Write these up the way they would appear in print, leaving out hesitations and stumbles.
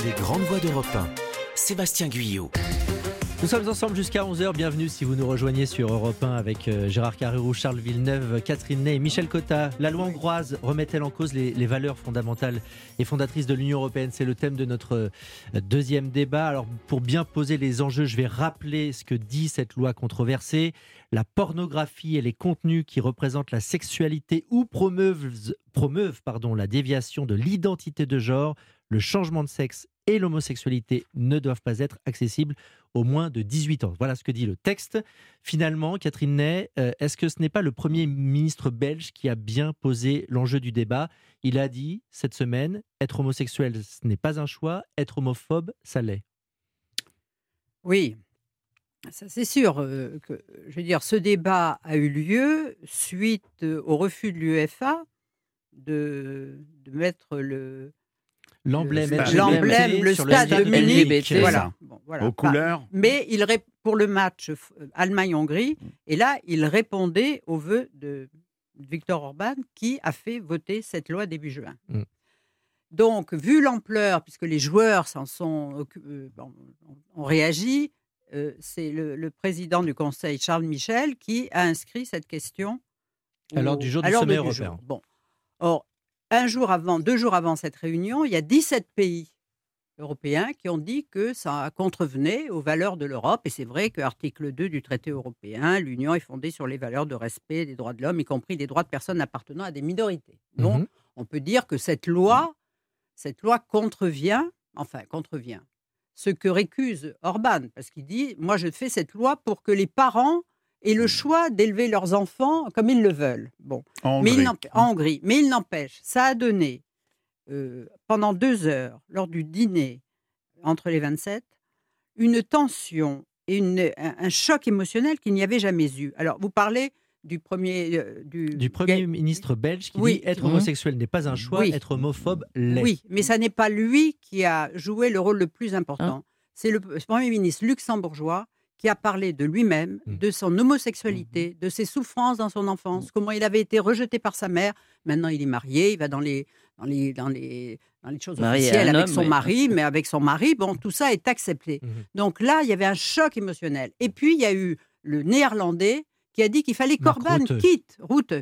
Les grandes voix d'Europe 1. Sébastien Guyot. Nous sommes ensemble jusqu'à 11h. Bienvenue si vous nous rejoignez sur Europe 1 avec Gérard Carrérou, Charles Villeneuve, Catherine Ney et Michel Cotta. La loi hongroise remet-elle en cause les valeurs fondamentales et fondatrices de l'Union européenne ? C'est le thème de notre deuxième débat. Alors, pour bien poser les enjeux, je vais rappeler ce que dit cette loi controversée. La pornographie et les contenus qui représentent la sexualité ou promeuvent la déviation de l'identité de genre, le changement de sexe et l'homosexualité ne doivent pas être accessibles aux moins de 18 ans. Voilà ce que dit le texte. Finalement, Catherine Ney, est-ce que ce n'est pas le Premier ministre belge qui a bien posé l'enjeu du débat ? Il a dit cette semaine, être homosexuel, ce n'est pas un choix, être homophobe, ça l'est. Oui, ça c'est sûr. Ce débat a eu lieu suite au refus de l'UEFA de mettre l'emblème, le sur stade de Munich, LGBT, voilà. Bon, voilà. Aux couleurs. Mais pour le match Allemagne-Hongrie, et là, il répondait aux vœux de Viktor Orban, qui a fait voter cette loi début juin. Donc, vu l'ampleur, puisque les joueurs ont réagi, c'est le président du Conseil, Charles Michel, qui a inscrit cette question à l'ordre du jour du sommet européen. Bon. Or, 2 jours avant cette réunion, il y a 17 pays européens qui ont dit que ça contrevenait aux valeurs de l'Europe. Et c'est vrai que l'article 2 du traité européen, l'Union est fondée sur les valeurs de respect des droits de l'homme, y compris des droits de personnes appartenant à des minorités. Donc, on peut dire que cette loi contrevient ce que récuse Orban. Parce qu'il dit, moi je fais cette loi pour que les parents aient le choix d'élever leurs enfants comme ils le veulent. Bon. En Hongrie. Mais il n'empêche, ça a donné, pendant 2 heures, lors du dîner entre les 27, une tension et un choc émotionnel qu'il n'y avait jamais eu. Alors, vous parlez du Premier ministre belge qui dit être homosexuel n'est pas un choix, être homophobe l'est. Oui, mais ça n'est pas lui qui a joué le rôle le plus important. C'est le Premier ministre luxembourgeois qui a parlé de lui-même, de son homosexualité, de ses souffrances dans son enfance, comment il avait été rejeté par sa mère. Maintenant, il est marié, il va dans les choses officielles avec son mari, mais avec son mari, bon, tout ça est accepté. Donc là, il y avait un choc émotionnel. Et puis, il y a eu le néerlandais qui a dit qu'il fallait qu'Orban quitte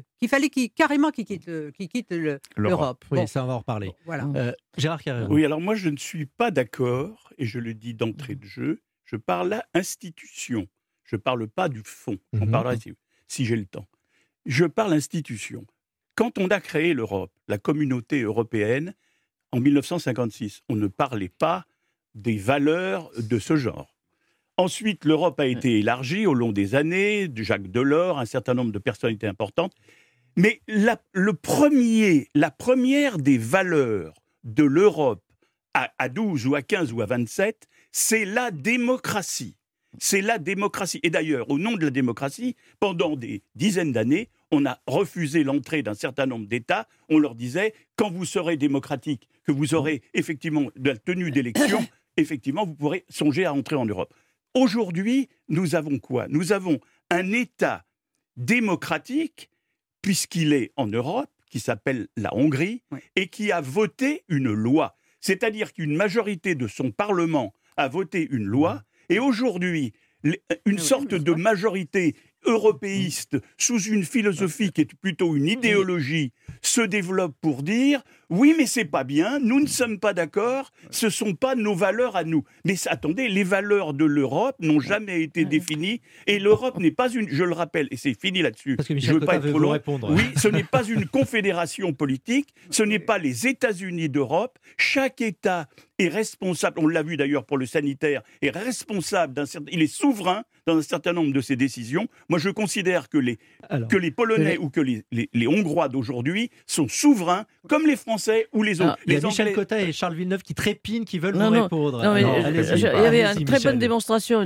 l'Europe. Oui, ça, on va en reparler. Voilà. Gérard Carrérou. Oui, alors moi, je ne suis pas d'accord, et je le dis d'entrée de jeu, je parle à institution. Je ne parle pas du fond. J'en parlerai si j'ai le temps. Je parle institution. Quand on a créé l'Europe, la communauté européenne, en 1956, on ne parlait pas des valeurs de ce genre. Ensuite, l'Europe a été élargie au long des années, de Jacques Delors, un certain nombre de personnalités importantes. Mais la première des valeurs de l'Europe à 12 ou à 15 ou à 27, c'est la démocratie. C'est la démocratie. Et d'ailleurs, au nom de la démocratie, pendant des dizaines d'années, on a refusé l'entrée d'un certain nombre d'États. On leur disait, quand vous serez démocratique, que vous aurez effectivement de la tenue d'élections, effectivement, vous pourrez songer à entrer en Europe. Aujourd'hui, nous avons quoi ? Nous avons un État démocratique, puisqu'il est en Europe, qui s'appelle la Hongrie, et qui a voté une loi. C'est-à-dire qu'une majorité de son Parlement a voté une loi, et aujourd'hui, une sorte de majorité européiste, sous une philosophie qui est plutôt une idéologie, se développe pour dire « oui, mais c'est pas bien, nous ne sommes pas d'accord, ce sont pas nos valeurs à nous ». Mais attendez, les valeurs de l'Europe n'ont jamais été définies, et l'Europe n'est pas une, je le rappelle, et c'est fini là-dessus, parce que je ne veux pas être trop long, répondre. Oui, ce n'est pas une confédération politique, ce n'est pas les États-Unis d'Europe, chaque État est responsable, on l'a vu d'ailleurs pour le sanitaire, est responsable il est souverain dans un certain nombre de ses décisions. Moi, je considère que les Polonais ou que les Hongrois d'aujourd'hui sont souverains, comme les Français ou les autres. Il y a Michel Cotta et Charles Villeneuve qui trépignent, qui veulent vous répondre. Il y avait une très bonne démonstration,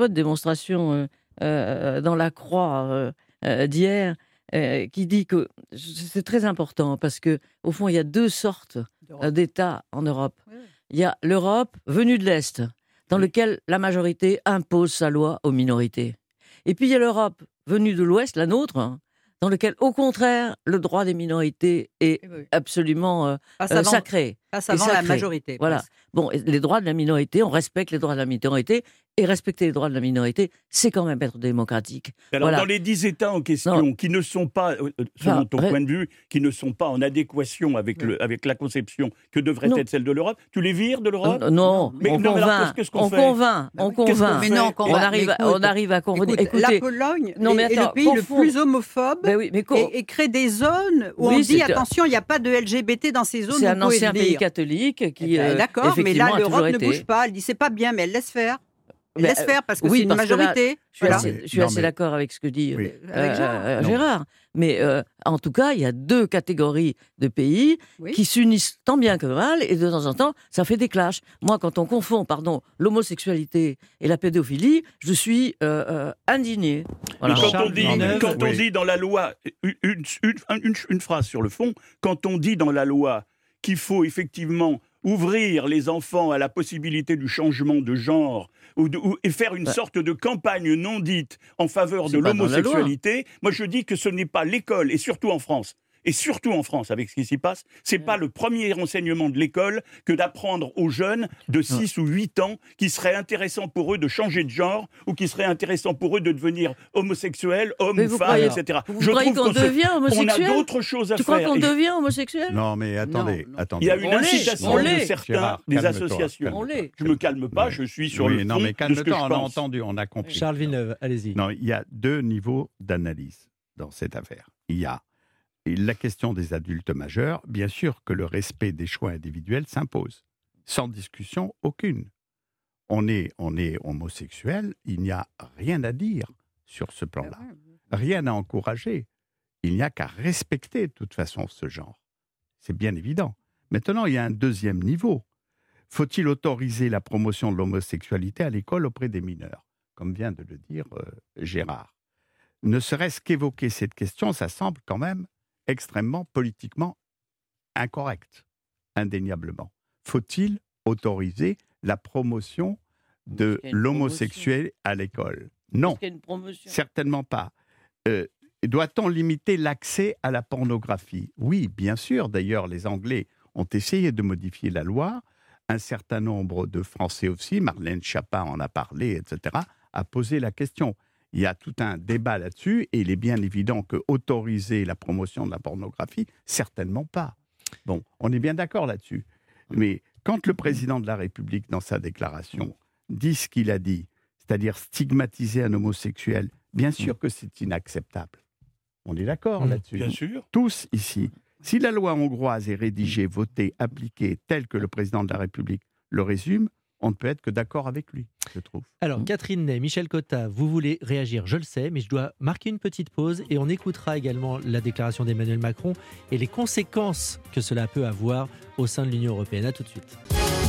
dans la Croix d'hier, qui dit que c'est très important, parce qu'au fond, il y a 2 sortes d'États en Europe. Il y a l'Europe venue de l'Est, dans lequel la majorité impose sa loi aux minorités. Et puis il y a l'Europe venue de l'Ouest, la nôtre, dans lequel, au contraire, le droit des minorités est absolument sacré. Passe et avant la sacré. majorité. Voilà. presque. Bon, et les droits de la minorité, on respecte les droits de la minorité, et respecter les droits de la minorité, c'est quand même être démocratique. Alors, Voilà. dans les 10 États en question, Non. qui ne sont pas, selon ton Enfin, point de vue, qui ne sont pas en adéquation avec, avec la conception que devrait Non. être celle de l'Europe, tu les vires de l'Europe Non, Mais on non, mais alors, convainc, qu'est-ce qu'on on fait convainc, on Qu'est-ce qu'on convainc. Mais non, fait On arrive, on arrive à convenir. Écoute, la Pologne non, mais est attends, le pays le confondre. plus homophobe Ben oui, mais et crée des zones où Oui, on dit c'est- attention, il n'y a pas de LGBT dans ces zones. c'est vous un pouvez ancien pays venir. catholique qui, Eh ben, d'accord, mais effectivement, là, a toujours l'Europe ne été. bouge pas. Elle dit c'est pas bien, mais elle laisse faire. Elle Mais, laisse faire parce que oui, c'est une parce que là, majorité. Je suis Voilà. assez, je suis assez d'accord avec ce que dit Oui. Avec Gérard. Gérard. Mais en tout cas, il y a deux catégories de pays Oui. qui s'unissent tant bien que mal, et de temps en temps, ça fait des clashs. Moi, quand on confond, l'homosexualité et la pédophilie, je suis indigné. Voilà. Mais quand Charles on dit, Villeneuve, quand on oui. dit dans la loi, une phrase sur le fond, quand on dit dans la loi qu'il faut effectivement ouvrir les enfants à la possibilité du changement de genre et faire une sorte de campagne non dite en faveur C'est de pas dans la loi. l'homosexualité, moi je dis que ce n'est pas l'école, et surtout en France, avec ce qui s'y passe, c'est pas le premier renseignement de l'école que d'apprendre aux jeunes de 6 ou 8 ans qu'il serait intéressant pour eux de changer de genre ou qu'il serait intéressant pour eux de devenir homosexuels, hommes Mais ou vous femmes, croyez- etc. Vous croyez qu'on devient on a homosexuel d'autres choses à Tu faire. crois qu'on Et devient homosexuel Non, mais attendez, Non, non. attendez. il y a une On l'est, incitation on de l'est. certains, Gérard, des calme-toi, associations. On l'est. Je me calme pas, Oui. je suis sur Oui, le non, fond mais de ce que je calme-toi, on a pense. entendu, on a compris. Charles Villeneuve, allez-y. Non, il y a deux niveaux d'analyse dans cette affaire. Il y a la question des adultes majeurs. Bien sûr que le respect des choix individuels s'impose, sans discussion aucune. On est homosexuel, il n'y a rien à dire sur ce plan-là, rien à encourager. Il n'y a qu'à respecter de toute façon ce genre. C'est bien évident. Maintenant, il y a un deuxième niveau. Faut-il autoriser la promotion de l'homosexualité à l'école auprès des mineurs, comme vient de le dire Gérard? Ne serait-ce qu'évoquer cette question, ça semble quand même extrêmement politiquement incorrect, indéniablement. Faut-il autoriser la promotion de Est-ce qu'il y a une l'homosexuel à l'école? Non, Est-ce qu'il y a une promotion certainement pas. Doit-on limiter l'accès à la pornographie? Oui, bien sûr. D'ailleurs, les Anglais ont essayé de modifier la loi. Un certain nombre de Français aussi, Marlène Schiappa en a parlé, etc., a posé la question. Il y a tout un débat là-dessus et il est bien évident que autoriser la promotion de la pornographie, certainement pas. Bon, on est bien d'accord là-dessus. Mais quand le président de la République, dans sa déclaration, dit ce qu'il a dit, c'est-à-dire stigmatiser un homosexuel, bien sûr que c'est inacceptable. On est d'accord là-dessus. Bien sûr. Tous ici. Si la loi hongroise est rédigée, votée, appliquée, telle que le président de la République le résume, on ne peut être que d'accord avec lui, je trouve. Alors, Catherine Ney, Michel Cotta, vous voulez réagir, je le sais, mais je dois marquer une petite pause et on écoutera également la déclaration d'Emmanuel Macron et les conséquences que cela peut avoir au sein de l'Union européenne. À tout de suite.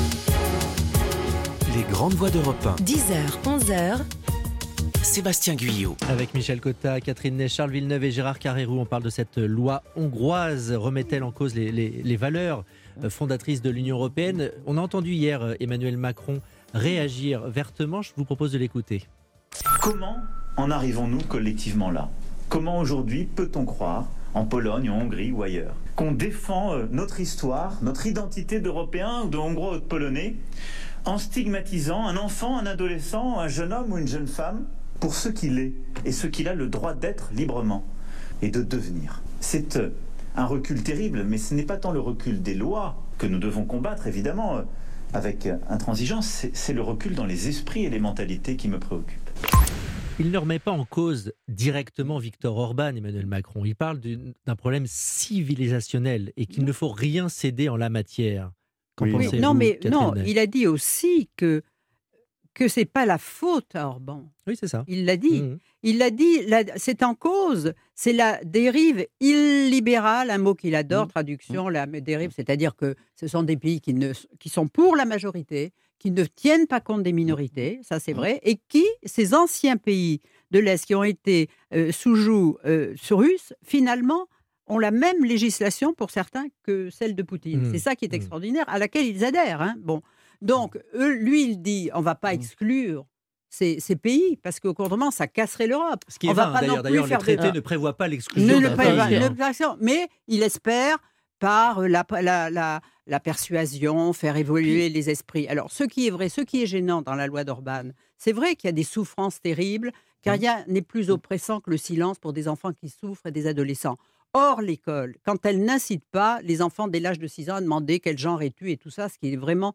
Les grandes voix d'Europe 1. 10h, 11h, Sébastien Guyot. Avec Michel Cotta, Catherine Ney, Charles Villeneuve et Gérard Carrérou, on parle de cette loi hongroise. Remet-elle en cause les valeurs fondatrices de l'Union européenne? On a entendu hier Emmanuel Macron réagir vertement. Je vous propose de l'écouter. Comment en arrivons-nous collectivement là? Comment aujourd'hui peut-on croire, en Pologne, en Hongrie ou ailleurs, qu'on défend notre histoire, notre identité d'Européens ou de Hongrois ou de Polonais, en stigmatisant un enfant, un adolescent, un jeune homme ou une jeune femme pour ce qu'il est et ce qu'il a le droit d'être librement et de devenir? C'est un recul terrible, mais ce n'est pas tant le recul des lois que nous devons combattre, évidemment, avec intransigeance, c'est le recul dans les esprits et les mentalités qui me préoccupent. Il ne remet pas en cause directement Viktor Orban, Emmanuel Macron. Il parle d'un problème civilisationnel et qu'il ne faut rien céder en la matière. Qu'en Oui. pensez-vous, Non, mais Catherine non, Ney? il a dit aussi que c'est pas la faute à Orban. Oui, c'est ça. Il l'a dit. Mmh. Il l'a dit, c'est en cause, c'est la dérive illibérale, un mot qu'il adore, traduction, la dérive, c'est-à-dire que ce sont des pays qui sont pour la majorité, qui ne tiennent pas compte des minorités, ça c'est vrai, et ces anciens pays de l'Est qui ont été sous joug russe, finalement, ont la même législation pour certains que celle de Poutine. C'est ça qui est extraordinaire, à laquelle ils adhèrent. Hein. Bon. Donc, lui, il dit, on ne va pas exclure ces pays, parce qu'autrement, ça casserait l'Europe. Ce qui est on va vain, pas non d'ailleurs, plus les faire traités ne prévoient pas l'exclusion d'un pays. mais il espère, par la persuasion, faire évoluer les esprits. Alors, ce qui est vrai, ce qui est gênant dans la loi d'Orban, c'est vrai qu'il y a des souffrances terribles, car rien n'est plus oppressant que le silence pour des enfants qui souffrent et des adolescents. Or, l'école, quand elle n'incite pas les enfants dès l'âge de 6 ans à demander quel genre es-tu et tout ça, ce qui est vraiment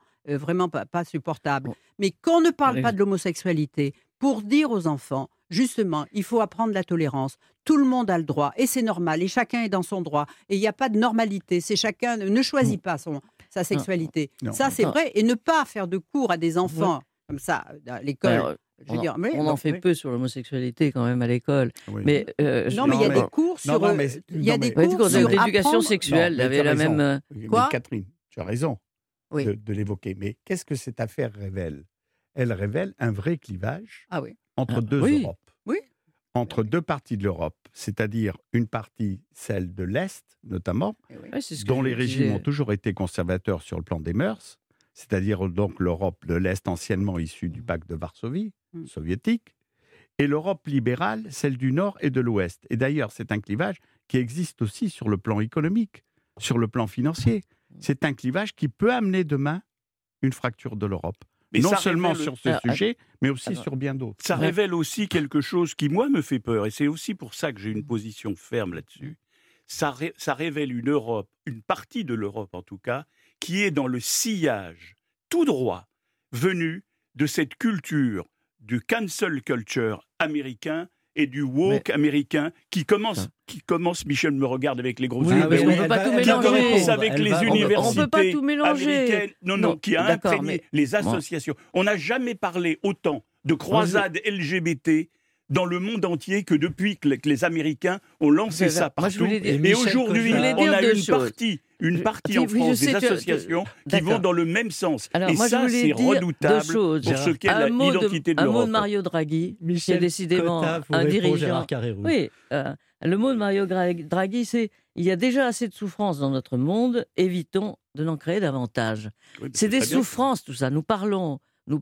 pas supportable. Bon. Mais qu'on ne parle Allez. pas de l'homosexualité pour dire aux enfants, justement, il faut apprendre la tolérance. Tout le monde a le droit et c'est normal et chacun est dans son droit. Et il n'y a pas de normalité. C'est chacun ne choisit pas sa sexualité. Non. Ça, c'est vrai. Et ne pas faire de cours à des enfants comme ça à l'école. Alors, Je veux dire, mais- on en fait oui. peu sur l'homosexualité quand même à l'école. Oui. Mais, Non, mais il y a Non, des mais- cours sur. non, mais- Il y a non, des mais- cours cours sur d'éducation apprendre- sexuelle, il mais avait tu as la raison. même. Mais Quoi Catherine, tu as raison Oui. de l'évoquer. Mais qu'est-ce que cette affaire révèle? Elle révèle un vrai clivage Ah oui. entre Ah, deux oui. Europes. Oui. Entre deux parties de l'Europe, c'est-à-dire une partie, celle de l'Est notamment, Eh oui. Ouais, c'est ce que dont je les régimes disais. ont toujours été conservateurs sur le plan des mœurs, c'est-à-dire donc l'Europe de l'Est anciennement issue du pacte de Varsovie, Mm. soviétique, et l'Europe libérale, celle du Nord et de l'Ouest. Et d'ailleurs, c'est un clivage qui existe aussi sur le plan économique, sur le plan financier. C'est un clivage qui peut amener demain une fracture de l'Europe. Mais Non ça seulement révèle- sur ce Alors, sujet, mais aussi alors, sur bien d'autres. Ça Ouais. révèle aussi quelque chose qui, moi, me fait peur, et c'est aussi pour ça que j'ai une position ferme là-dessus. Ça révèle une Europe, une partie de l'Europe en tout cas, qui est dans le sillage tout droit, venu de cette culture du cancel culture américain et du woke américain qui commence, Michel me regarde avec les gros Oui, yeux, mais on oui, peut pas tout qui mélanger. commence avec les universités On peut pas tout mélanger. américaines, non, qui a d'accord, imprégné mais- les associations. On n'a jamais parlé autant de croisade LGBT dans le monde entier que depuis que les Américains ont lancé C'est ça vrai. Moi, je partout. voulais dire- Et Michel aujourd'hui, Cotta. Je voulais on dire a deux une choses. partie Oui, en oui, je France sais, des tu- associations qui d'accord. vont dans le même sens. Alors, Et moi, je ça, voulais c'est dire redoutable deux choses. pour ce qu'est Un mot l'identité de un mot de l'Europe. Mario Draghi, qui est Michel décidément Cotta vous un répond, dirigeant. Gérard Carrérou. Oui, le mot de Mario Draghi, c'est il y a déjà assez de souffrances dans notre monde, évitons de n'en créer davantage. Oui, C'est des très bien. souffrances, tout ça. Nous parlons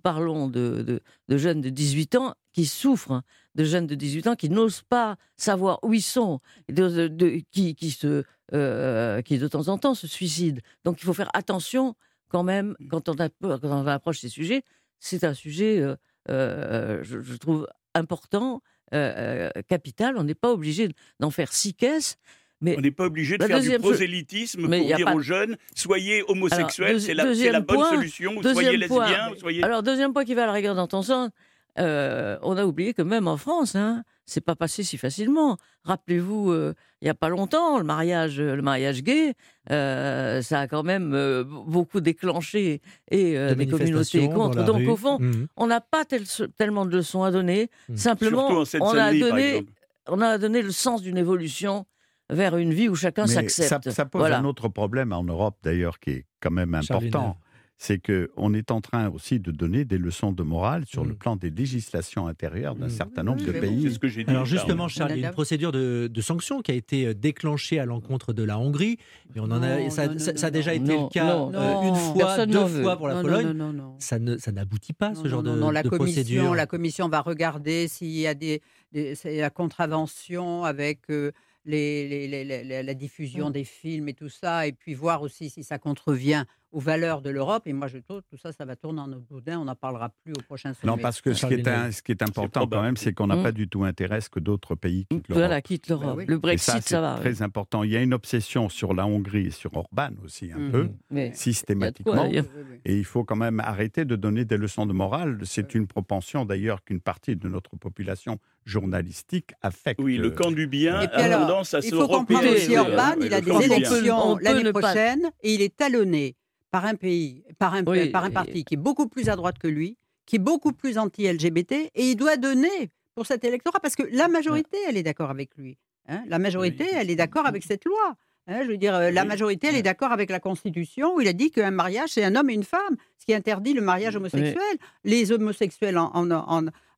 de jeunes de 18 ans qui souffrent, hein, de jeunes de 18 ans qui n'osent pas savoir où ils sont, qui de temps en temps se suicident. Donc il faut faire attention quand même quand on approche ces sujets. C'est un sujet, je trouve, important, capital. On n'est pas obligé d'en faire 6 caisses. Mais On n'est pas obligé de La faire du deuxième chose- prosélytisme Mais pour y a dire pas- aux jeunes soyez homosexuels, Alors, c'est la deuxième bonne point- solution, ou soyez deuxième point. lesbiens, ou soyez... Alors, deuxième point qui va à la rigueur dans ton sens, on a oublié que même en France, hein, c'est pas passé si facilement. Rappelez-vous, il n'y a pas longtemps, le mariage gay, ça a quand même beaucoup déclenché et De des communautés manifestations dans contre. la Donc, rue. au fond, Mhm. on n'a pas tellement de leçons à donner. Simplement, Surtout en on a, Seine-Saint-Denis, par donné, exemple. on a donné le sens d'une évolution vers une vie où chacun Mais s'accepte. ça pose Voilà. un autre problème en Europe, d'ailleurs, qui est quand même Charles important. C'est qu'on est en train aussi de donner des leçons de morale sur le plan des législations intérieures d'un certain nombre de mais pays. C'est ce que j'ai dit. Alors Charles. justement, Charles, il y a une procédure de sanction qui a été déclenchée à l'encontre de la Hongrie. Et on en a, Non, ça, non, ça- non, ça a déjà non. été Non, le cas non. une fois, Personne 2 n'en veut. fois pour la Non, Pologne. non, non, non. Ça n'aboutit pas, ce genre de la procédure. La commission va regarder s'il y a la contravention avec la diffusion des films et tout ça, et puis voir aussi si ça contrevient aux valeurs de l'Europe. Et moi, je trouve tout ça, ça va tourner en eau de boudin. On n'en parlera plus au prochain sommet. Non, parce que ce qui est important quand probable. même, c'est qu'on n'a Mm. pas du tout intérêt à ce que d'autres pays quittent l'Europe. Voilà, quitte l'Europe. Bah oui. Le Et Brexit, c'est ça va. très important. Il y a une obsession sur la Hongrie et sur Orban aussi, un Mhm. peu, Mais systématiquement. il y a de quoi, Oui, oui. Et il faut quand même arrêter de donner des leçons de morale. C'est une propension d'ailleurs qu'une partie de notre population journalistique affecte. Oui, le camp du bien Et puis a alors, tendance à il se faut comprendre replier. aussi oui, Orban, oui, il a le des camp du bien. élections On peut l'année ne pas- prochaine et il est talonné par un pays, par un Oui, parti qui est beaucoup plus à droite que lui, qui est beaucoup plus anti-LGBT, et il doit donner pour cet électorat, parce que la majorité, elle est d'accord avec lui. Hein, la majorité, Oui. elle est d'accord avec cette loi. Hein, je veux dire, la Oui. majorité, elle est d'accord avec la Constitution, où il a dit qu'un mariage, c'est un homme et une femme, ce qui interdit le mariage homosexuel. Les homosexuels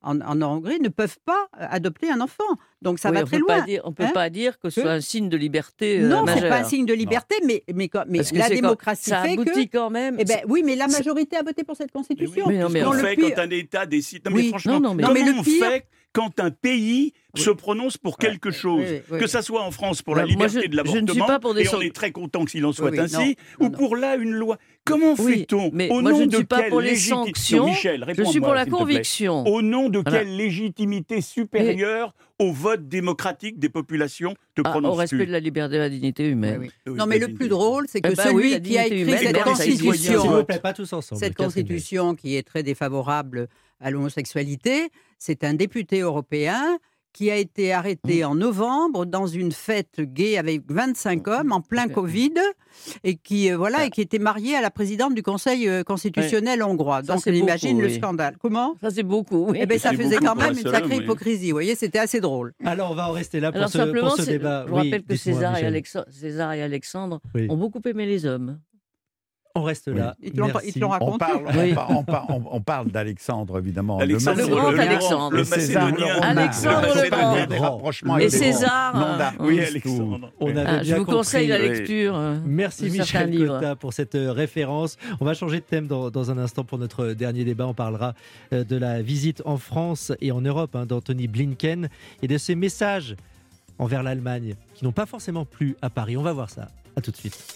en Hongrie ne peuvent pas adopter un enfant. Donc ça va très loin. On ne peut pas dire que ce soit un signe de liberté non, majeure. c'est pas un signe de liberté, mais la démocratie ça fait aboutit que... quand même. Eh ben, oui, mais la majorité a voté pour cette constitution. Mais mais on le fait quand un État décide. Non, mais franchement, non, mais comment le on pire- fait quand un pays se prononce pour quelque chose, oui. que ça soit en France pour la Moi, liberté de je ne suis l'avortement, pas pour des et on est très content qu'il en soit Oui, ainsi, non, ou pour là une loi. Comment Oui, fait-on mais au moi, nom je ne de suis pas quelle pour les légitimité sanctions, Michel, je réponds-moi, suis pour la s'il te plaît. conviction. Au nom de Voilà. quelle légitimité supérieure au vote démocratique des populations te Au prononces-tu? respect de la liberté et de la dignité humaine. Oui. Oui, Non, mais le plus drôle, c'est que Eh ben celui oui, la qui a dignité écrit humaine, cette merde, ça existe. S'il vous constitution, plaît, pas tous ensemble. cette Catherine Ney. constitution qui est très défavorable à l'homosexualité, c'est un député européen qui a été arrêté en novembre dans une fête gay avec 25 hommes en plein Covid et qui et qui était marié à la présidente du Conseil constitutionnel hongrois. Ça, Donc c'est on imagine beaucoup, le oui. scandale. Comment? Ça, c'est beaucoup. Oui. Eh ben, ça C'est faisait beaucoup quand pour même un une seul sacrée homme, oui. hypocrisie. Vous voyez, c'était assez drôle. Alors, on va en rester là pour Alors ce, simplement, pour ce débat. je vous rappelle que dites-moi, César Michel. et Alexandre Oui. ont beaucoup aimé les hommes. On reste là. Ils te l'ont Merci. raconté. On parle d'Alexandre, évidemment. Alexandre, Le grand Alexandre. le Et César, Macédonien. Alexandre Le le Grand. Macédonien. Des rapprochements Et avec des César, grands. Non, là, Oui, tout. Alexandre. On avait Ah, je bien vous conseille la compris. lecture. Merci de certains Michel livres. Cotta pour cette référence. On va changer de thème dans un instant pour notre dernier débat. On parlera de la visite en France et en Europe d'Anthony Blinken et de ses messages envers l'Allemagne qui n'ont pas forcément plu à Paris. On va voir ça. À tout de suite.